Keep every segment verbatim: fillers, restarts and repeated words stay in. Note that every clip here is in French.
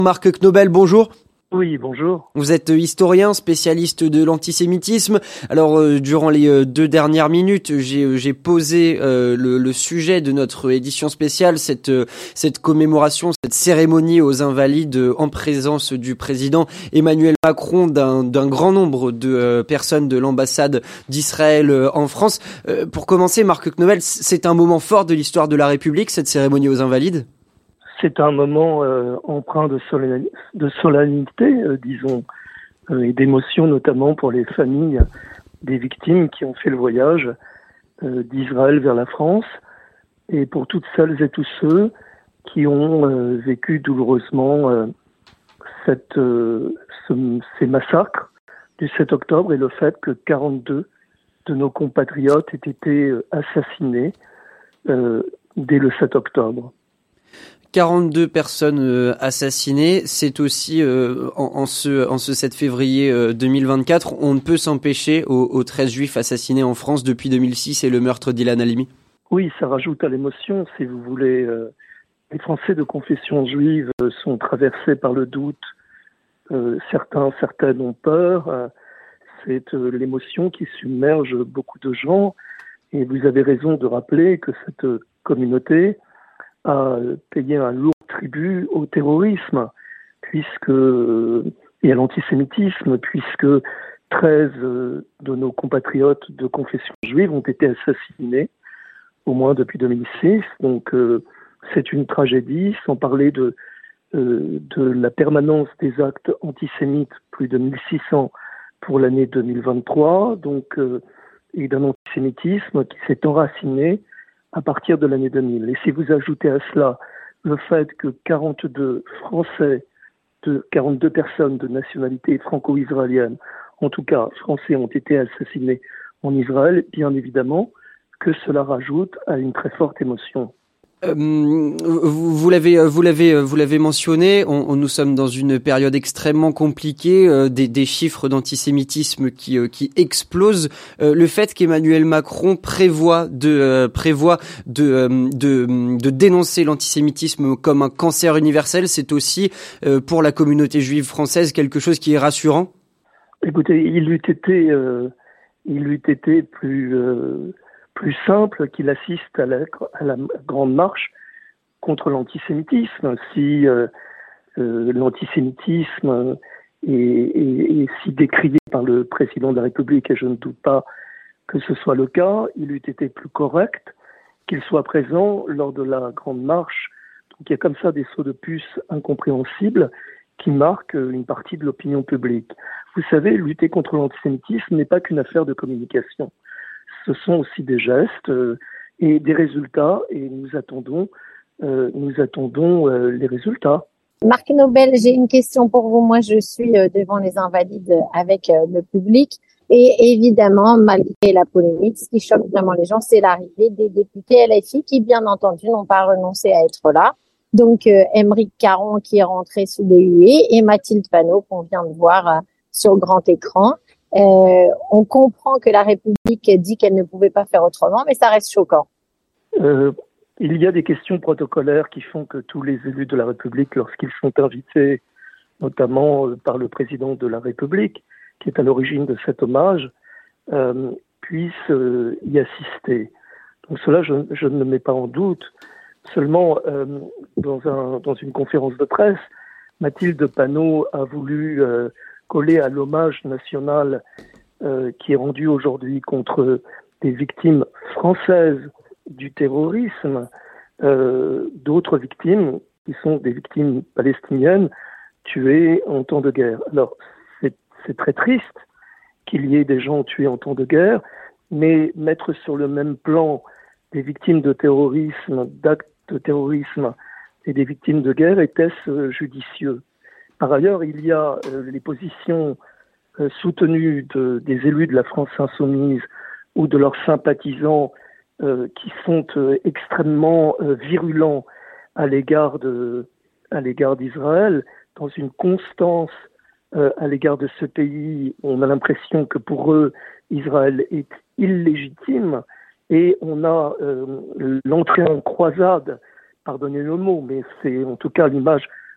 Marc Knobel, bonjour. Oui, bonjour. Vous êtes historien, spécialiste de l'antisémitisme. Alors, euh, durant les euh, deux dernières minutes, j'ai, euh, j'ai posé euh, le, le sujet de notre édition spéciale, cette, euh, cette commémoration, cette cérémonie aux Invalides euh, en présence du président Emmanuel Macron, d'un, d'un grand nombre de euh, personnes de l'ambassade d'Israël euh, en France. Euh, pour commencer, Marc Knobel, c'est un moment fort de l'histoire de la République, cette cérémonie aux Invalides ? C'est un moment euh, empreint de, solennali- de solennité, euh, disons, euh, et d'émotion, notamment pour les familles des victimes qui ont fait le voyage euh, d'Israël vers la France, et pour toutes celles et tous ceux qui ont euh, vécu douloureusement euh, cette, euh, ce, ces massacres du sept octobre et le fait que quarante-deux de nos compatriotes aient été assassinés euh, dès le sept octobre. quarante-deux personnes euh, assassinées, c'est aussi euh, en, en ce en ce sept février euh, deux mille vingt-quatre, on ne peut s'empêcher aux, aux treize juifs assassinés en France depuis deux mille six et le meurtre d'Ilan Halimi. Oui, ça rajoute à l'émotion, si vous voulez. Euh, les Français de confession juive euh, sont traversés par le doute. Euh, certains, certaines ont peur. Euh, c'est euh, l'émotion qui submerge beaucoup de gens. Et vous avez raison de rappeler que cette euh, communauté a payé un lourd tribut au terrorisme puisque, et à l'antisémitisme, puisque treize de nos compatriotes de confession juive ont été assassinés, au moins depuis deux mille six. Donc euh, c'est une tragédie, sans parler de, euh, de la permanence des actes antisémites, plus de mille six cents pour l'année deux mille vingt-trois, donc, euh, et d'un antisémitisme qui s'est enraciné à partir de l'année deux mille. Et si vous ajoutez à cela le fait que quarante-deux Français, de quarante-deux personnes de nationalité franco-israélienne, en tout cas français, ont été assassinés en Israël, bien évidemment que cela rajoute à une très forte émotion. Euh, vous, vous l'avez, vous l'avez, vous l'avez mentionné. On, on, nous sommes dans une période extrêmement compliquée, euh, des, des chiffres d'antisémitisme qui, euh, qui explosent. Euh, le fait qu'Emmanuel Macron prévoit de, euh, prévoit de, euh, de, de dénoncer l'antisémitisme comme un cancer universel, c'est aussi euh, pour la communauté juive française quelque chose qui est rassurant. Écoutez, il eût été, euh, il eût été plus euh, plus simple qu'il assiste à la, à la grande marche contre l'antisémitisme. Si euh, euh, l'antisémitisme est, est, est si décrié par le président de la République, et je ne doute pas que ce soit le cas, il eût été plus correct qu'il soit présent lors de la grande marche. Donc il y a comme ça des sauts de puce incompréhensibles qui marquent une partie de l'opinion publique. Vous savez, lutter contre l'antisémitisme n'est pas qu'une affaire de communication. Ce sont aussi des gestes euh, et des résultats, et nous attendons, euh, nous attendons euh, les résultats. Marc Knobel, j'ai une question pour vous. Moi, je suis euh, devant les Invalides avec euh, le public, et évidemment, malgré la polémique, ce qui choque vraiment les gens, c'est l'arrivée des députés L F I qui, bien entendu, n'ont pas renoncé à être là. Donc, euh, Aymeric Caron qui est rentré sous les huées et Mathilde Panot qu'on vient de voir euh, sur grand écran. Euh, on comprend que la République dit qu'elle ne pouvait pas faire autrement, mais ça reste choquant. Euh, il y a des questions protocolaires qui font que tous les élus de la République, lorsqu'ils sont invités, notamment par le président de la République, qui est à l'origine de cet hommage, euh, puissent euh, y assister. Donc cela, je, je ne le mets pas en doute. Seulement, euh, dans, un, dans une conférence de presse, Mathilde Panot a voulu euh, coller à l'hommage national euh, qui est rendu aujourd'hui contre des victimes françaises du terrorisme, euh, d'autres victimes qui sont des victimes palestiniennes tuées en temps de guerre. Alors, c'est, c'est très triste qu'il y ait des gens tués en temps de guerre, mais mettre sur le même plan des victimes de terrorisme, d'actes de terrorisme et des victimes de guerre, était-ce judicieux ? Par ailleurs, il y a euh, les positions euh, soutenues de, des élus de la France insoumise ou de leurs sympathisants euh, qui sont euh, extrêmement euh, virulents à l'égard de, à l'égard d'Israël, dans une constance euh, à l'égard de ce pays. On a l'impression que pour eux, Israël est illégitime et on a euh, l'entrée en croisade, pardonnez le mot, mais c'est en tout cas l'image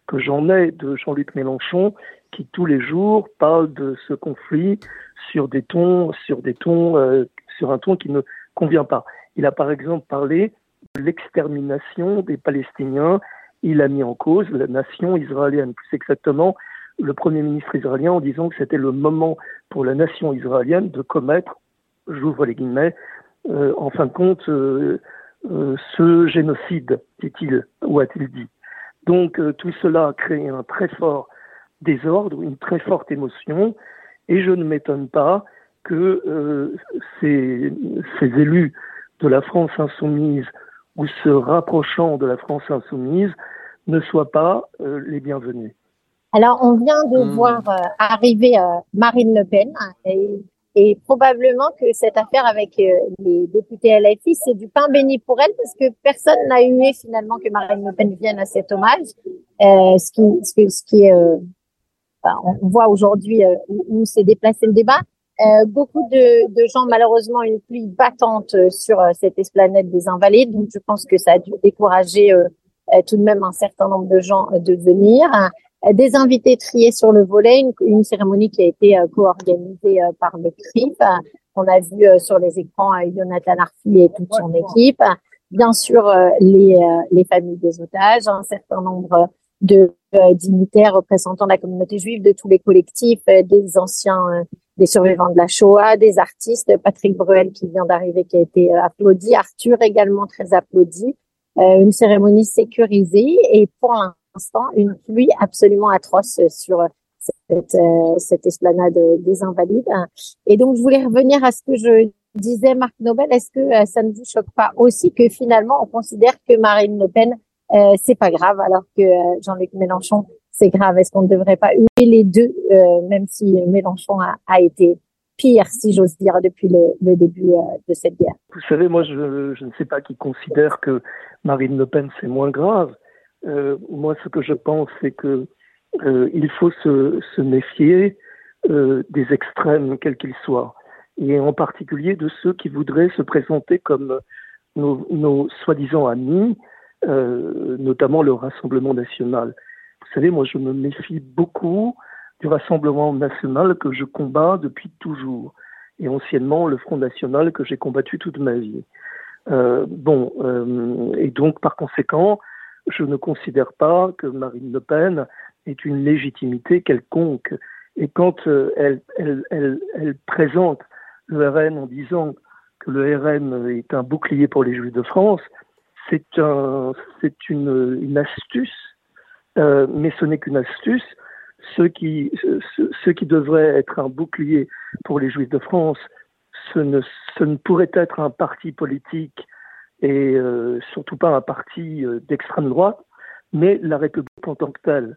que j'en ai de Jean-Luc Mélenchon, qui tous les jours parle de ce conflit sur des tons, sur des tons, euh, sur un ton qui ne convient pas. Il a par exemple parlé de l'extermination des Palestiniens. Il a mis en cause la nation israélienne, plus exactement le Premier ministre israélien, en disant que c'était le moment pour la nation israélienne de commettre, j'ouvre les guillemets, euh, en fin de compte, euh, euh, ce génocide, dit-il, ou a-t-il dit. Donc euh, tout cela a créé un très fort désordre, une très forte émotion, et je ne m'étonne pas que euh, ces, ces élus de la France insoumise ou se rapprochant de la France insoumise ne soient pas euh, les bienvenus. Alors, on vient de Mmh. voir euh, arriver euh, Marine Le Pen et, et probablement que cette affaire avec euh, les députés L F I, c'est du pain béni pour elle parce que personne n'a hué finalement que Marine Le Pen vienne à cet hommage. Euh, ce qui, ce, qui, ce qui est, euh, enfin, on voit aujourd'hui euh, où, où s'est déplacé le débat. Euh, beaucoup de, de gens, malheureusement, une pluie battante euh, sur euh, cette esplanade des Invalides. Donc, je pense que ça a dû décourager euh, euh, tout de même un certain nombre de gens euh, de venir. Euh, des invités triés sur le volet, une, une cérémonie qui a été euh, co-organisée euh, par le C R I F. Euh, on a vu euh, sur les écrans euh, Jonathan Arfi et toute son équipe. Bien sûr, euh, les, euh, les familles des otages, un certain nombre de euh, dignitaires représentant la communauté juive, de tous les collectifs, euh, des anciens, euh, des survivants de la Shoah, des artistes, Patrick Bruel qui vient d'arriver, qui a été euh, applaudi, Arthur également très applaudi, euh, une cérémonie sécurisée et pour l'instant une pluie absolument atroce sur cette, euh, cette esplanade des Invalides. Et donc je voulais revenir à ce que je disais, Marc Nobel, est-ce que euh, ça ne vous choque pas aussi que finalement on considère que Marine Le Pen Euh, c'est pas grave, alors que euh, Jean-Luc Mélenchon, c'est grave. Est-ce qu'on ne devrait pas huer les deux, euh, même si Mélenchon a, a été pire, si j'ose dire, depuis le, le début euh, de cette guerre? Vous savez, moi, je, je ne sais pas qui considère que Marine Le Pen, c'est moins grave. Euh, moi, ce que je pense, c'est que euh, il faut se, se méfier euh, des extrêmes, quels qu'ils soient, et en particulier de ceux qui voudraient se présenter comme nos, nos soi-disant amis, Euh, notamment le Rassemblement national. Vous savez, moi, je me méfie beaucoup du Rassemblement national que je combats depuis toujours, et anciennement le Front national que j'ai combattu toute ma vie. Euh, bon, euh, et donc, par conséquent, je ne considère pas que Marine Le Pen ait une légitimité quelconque. Et quand euh, elle, elle, elle, elle présente le R N en disant que le R N est un bouclier pour les Juifs de France, c'est, un, c'est une, une astuce, euh, mais ce n'est qu'une astuce. Ce qui, ce, ce qui devrait être un bouclier pour les Juifs de France, ce ne, ce ne pourrait être un parti politique et euh, surtout pas un parti euh, d'extrême droite, mais la République en tant que telle.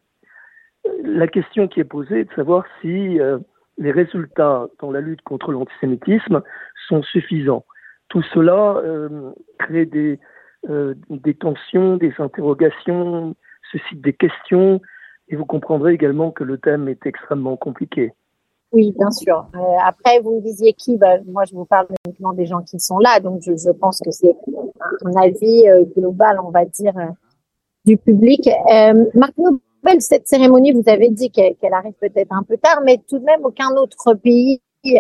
La question qui est posée est de savoir si euh, les résultats dans la lutte contre l'antisémitisme sont suffisants. Tout cela euh, crée des Euh, des tensions, des interrogations, suscite des questions, et vous comprendrez également que le thème est extrêmement compliqué. Oui, bien sûr. Euh, après, vous me disiez qui, bah, moi je vous parle uniquement des gens qui sont là, donc je, je pense que c'est un avis euh, global, on va dire, euh, du public. Euh, Marc Nobel, cette cérémonie, vous avez dit qu'elle, qu'elle arrive peut-être un peu tard, mais tout de même aucun autre pays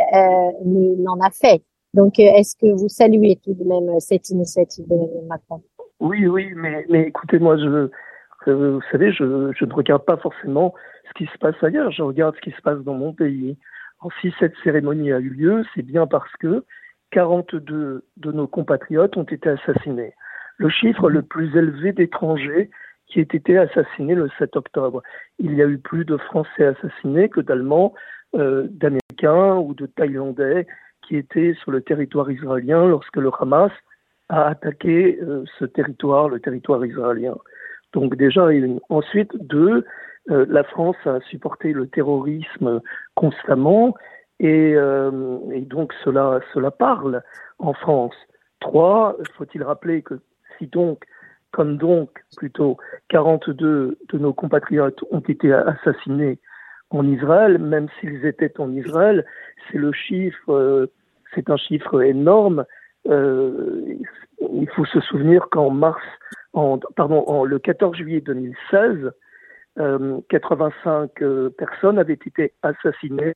euh, n'en a fait. Donc, est-ce que vous saluez tout de même cette initiative de Macron? Oui, oui, mais, mais écoutez, moi, je, euh, vous savez, je, je ne regarde pas forcément ce qui se passe ailleurs, je regarde ce qui se passe dans mon pays. Alors, si cette cérémonie a eu lieu, c'est bien parce que quarante-deux de nos compatriotes ont été assassinés. Le chiffre le plus élevé d'étrangers qui ait été assassinés le sept octobre. Il y a eu plus de Français assassinés que d'Allemands, euh, d'Américains ou de Thaïlandais qui étaient sur le territoire israélien lorsque le Hamas a attaqué euh, ce territoire, le territoire israélien. Donc déjà, une. Ensuite, deux, euh, la France a supporté le terrorisme constamment et, euh, et donc cela, cela parle en France. Trois, faut-il rappeler que si donc, comme donc plutôt, quarante-deux de nos compatriotes ont été assassinés en Israël, même s'ils étaient en Israël, c'est le chiffre, euh, c'est un chiffre énorme. Euh, il faut se souvenir qu'en mars, en, pardon, en, le quatorze juillet deux mille seize, euh, quatre-vingt-cinq euh, personnes avaient été assassinées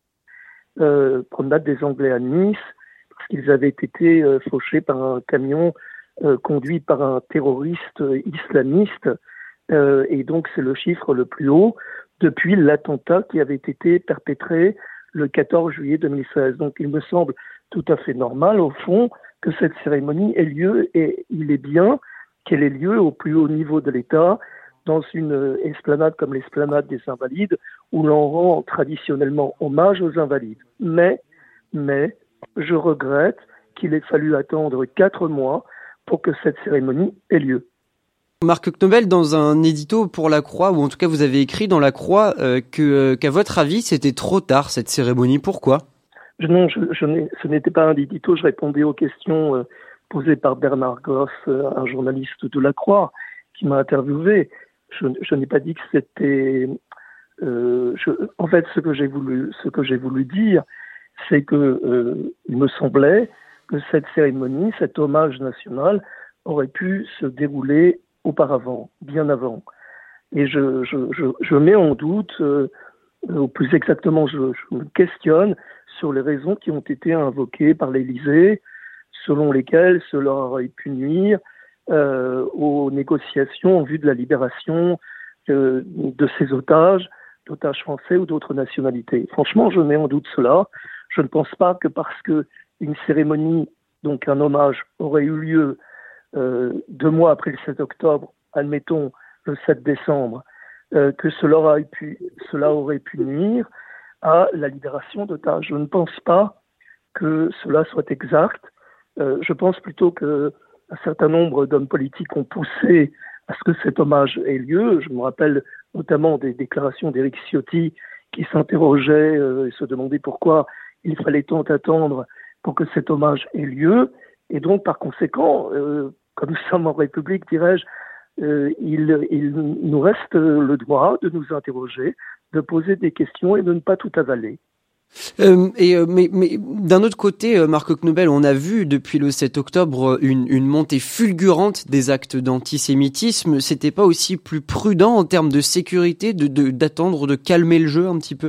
euh, promenade des Anglais à Nice parce qu'ils avaient été euh, fauchés par un camion euh, conduit par un terroriste euh, islamiste euh, et donc c'est le chiffre le plus haut depuis l'attentat qui avait été perpétré le quatorze juillet deux mille seize. Donc il me semble tout à fait normal au fond que cette cérémonie ait lieu et il est bien qu'elle ait lieu au plus haut niveau de l'État dans une esplanade comme l'esplanade des Invalides où l'on rend traditionnellement hommage aux Invalides. Mais, mais, je regrette qu'il ait fallu attendre quatre mois pour que cette cérémonie ait lieu. Marc Knobel, dans un édito pour La Croix, ou en tout cas vous avez écrit dans La Croix euh, que, euh, qu'à votre avis c'était trop tard cette cérémonie. Pourquoi ? je, Non, je, je n'ai, ce n'était pas un édito, je répondais aux questions euh, posées par Bernard Goff, euh, un journaliste de La Croix, qui m'a interviewé. Je, je n'ai pas dit que c'était... Euh, je, en fait, ce que j'ai voulu, ce que j'ai voulu dire, c'est que euh, il me semblait que cette cérémonie, cet hommage national, aurait pu se dérouler auparavant, bien avant. Et je, je, je, je mets en doute, euh, ou plus exactement, je, je me questionne sur les raisons qui ont été invoquées par l'Élysée, selon lesquelles cela aurait pu nuire euh, aux négociations en vue de la libération euh, de ces otages, d'otages français ou d'autres nationalités. Franchement, je mets en doute cela. Je ne pense pas que parce que une cérémonie, donc un hommage, aurait eu lieu Euh, deux mois après le sept octobre, admettons le sept décembre, euh, que cela aurait, pu, cela aurait pu nuire à la libération d'otages. Je ne pense pas que cela soit exact. Euh, je pense plutôt qu'un certain nombre d'hommes politiques ont poussé à ce que cet hommage ait lieu. Je me rappelle notamment des déclarations d'Éric Ciotti qui s'interrogeait euh, et se demandait pourquoi il fallait tant attendre pour que cet hommage ait lieu. Et donc, par conséquent, euh, comme nous sommes en République, dirais-je, euh, il, il nous reste le droit de nous interroger, de poser des questions et de ne pas tout avaler. Euh, et, euh, mais, mais d'un autre côté, euh, Marc Knobel, on a vu depuis le sept octobre une, une montée fulgurante des actes d'antisémitisme. C'était pas aussi plus prudent en termes de sécurité de, de, d'attendre, de calmer le jeu un petit peu ?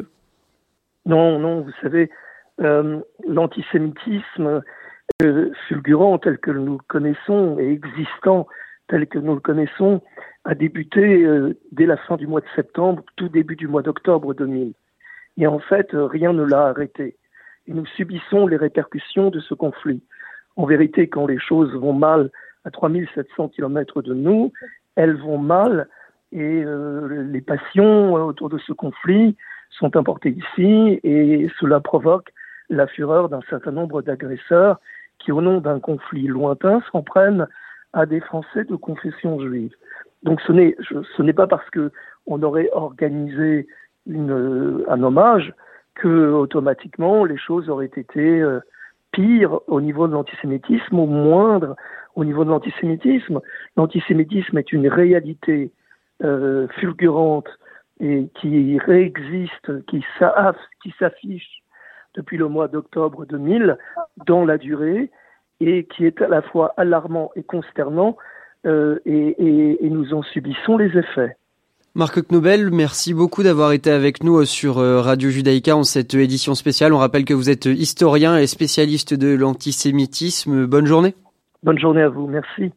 Non, non, vous savez, euh, l'antisémitisme euh, fulgurant tel que nous le connaissons et existant tel que nous le connaissons a débuté euh, dès la fin du mois de septembre, tout début du mois d'octobre deux mille. Et en fait, rien ne l'a arrêté. Et nous subissons les répercussions de ce conflit. En vérité, quand les choses vont mal à trois mille sept cents kilomètres de nous, elles vont mal et euh, les passions autour de ce conflit sont importées ici et cela provoque la fureur d'un certain nombre d'agresseurs qui, au nom d'un conflit lointain, s'en prennent à des Français de confession juive. Donc ce n'est, je, ce n'est pas parce que on aurait organisé une, un hommage que automatiquement les choses auraient été euh, pires au niveau de l'antisémitisme, au moindre au niveau de l'antisémitisme. L'antisémitisme est une réalité euh, fulgurante et qui réexiste, qui, s'a, qui s'affiche depuis le mois d'octobre deux mille dans la durée et qui est à la fois alarmant et consternant euh, et, et, et nous en subissons les effets. Marc Knobel, merci beaucoup d'avoir été avec nous sur Radio Judaïka en cette édition spéciale. On rappelle que vous êtes historien et spécialiste de l'antisémitisme. Bonne journée. Bonne journée à vous, merci.